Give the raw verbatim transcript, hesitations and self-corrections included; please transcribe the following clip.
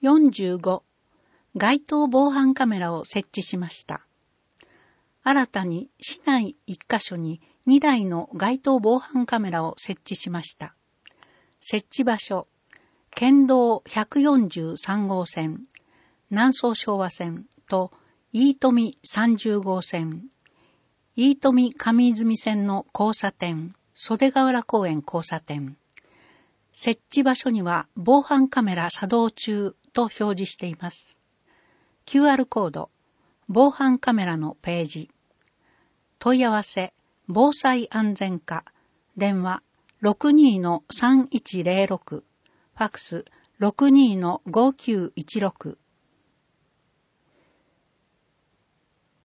よんじゅうご、街頭防犯カメラを設置しました。新たに市内いっカ所ににだいの街頭防犯カメラを設置しました。設置場所、県道ひゃくよんじゅうさん号線、南総昭和線と飯富さんじゅう号線、飯富上泉線の交差点、袖ヶ浦公園交差点。設置場所には防犯カメラ作動中と表示しています。キューアール コード、防犯カメラのページ。問い合わせ、防災安全課、電話 ろくにーのさんいちぜろろく、ファックス ろくにーのごきゅういちろく、